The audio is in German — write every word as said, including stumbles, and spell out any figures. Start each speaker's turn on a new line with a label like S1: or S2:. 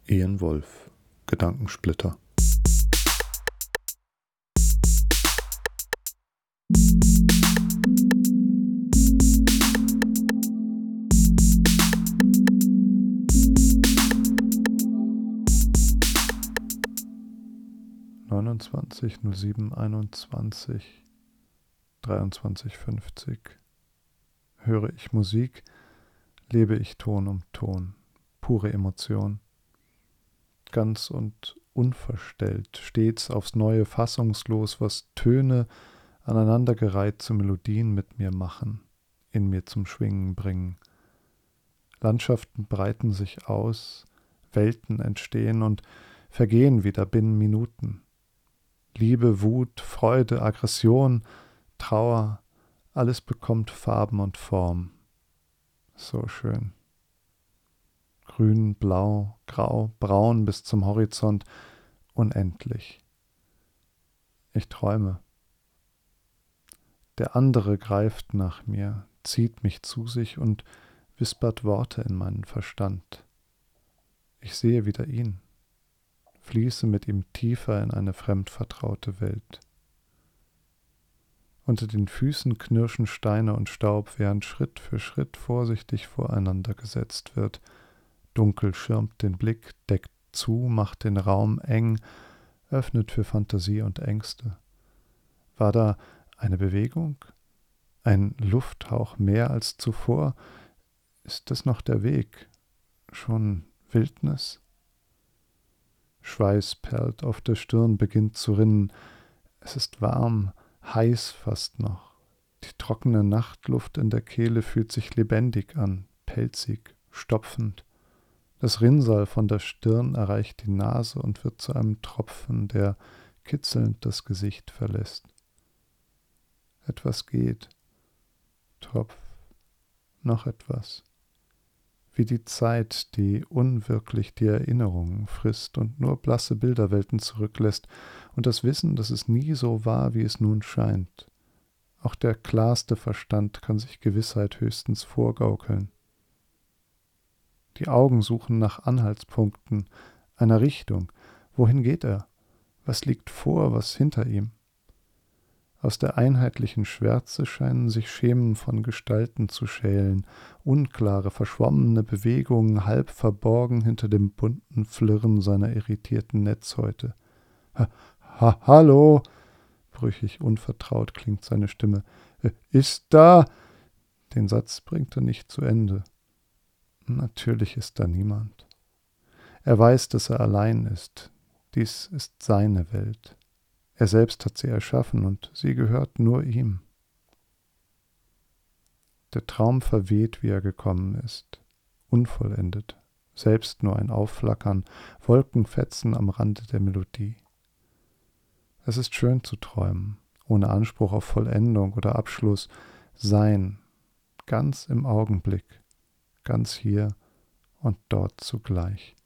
S1: Ian Wolf, Gedankensplitter. neunundzwanzig null sieben einundzwanzig dreiundzwanzig fünfzig. Höre ich Musik, lebe ich Ton um Ton, pure Emotion. Ganz und unverstellt, stets aufs Neue fassungslos, was Töne aneinandergereiht zu Melodien mit mir machen, in mir zum Schwingen bringen. Landschaften breiten sich aus, Welten entstehen und vergehen wieder binnen Minuten. Liebe, Wut, Freude, Aggression, Trauer, alles bekommt Farben und Form. So schön. Grün, blau, grau, braun bis zum Horizont, unendlich. Ich träume. Der andere greift nach mir, zieht mich zu sich und wispert Worte in meinen Verstand. Ich sehe wieder ihn, fließe mit ihm tiefer in eine fremdvertraute Welt. Unter den Füßen knirschen Steine und Staub, während Schritt für Schritt vorsichtig voreinander gesetzt wird. Dunkel schirmt den Blick, deckt zu, macht den Raum eng, öffnet für Fantasie und Ängste. War da eine Bewegung? Ein Lufthauch mehr als zuvor? Ist das noch der Weg? Schon Wildnis? Schweiß perlt auf der Stirn, beginnt zu rinnen. Es ist warm, heiß fast noch. Die trockene Nachtluft in der Kehle fühlt sich lebendig an, pelzig, stopfend. Das Rinnsal von der Stirn erreicht die Nase und wird zu einem Tropfen, der kitzelnd das Gesicht verlässt. Etwas geht. Tropf. Noch etwas. Wie die Zeit, die unwirklich die Erinnerungen frisst und nur blasse Bilderwelten zurücklässt und das Wissen, dass es nie so war, wie es nun scheint. Auch der klarste Verstand kann sich Gewissheit höchstens vorgaukeln. Die Augen suchen nach Anhaltspunkten, einer Richtung. Wohin geht er? Was liegt vor, was hinter ihm? Aus der einheitlichen Schwärze scheinen sich Schemen von Gestalten zu schälen, unklare, verschwommene Bewegungen, halb verborgen hinter dem bunten Flirren seiner irritierten Netzhäute. Ha, ha, hallo! Brüchig, unvertraut klingt seine Stimme. Ist da? Den Satz bringt er nicht zu Ende. Natürlich ist da niemand. Er weiß, dass er allein ist. Dies ist seine Welt. Er selbst hat sie erschaffen und sie gehört nur ihm. Der Traum verweht, wie er gekommen ist, unvollendet, selbst nur ein Aufflackern, Wolkenfetzen am Rande der Melodie. Es ist schön zu träumen, ohne Anspruch auf Vollendung oder Abschluss, sein, ganz im Augenblick, ganz hier und dort zugleich.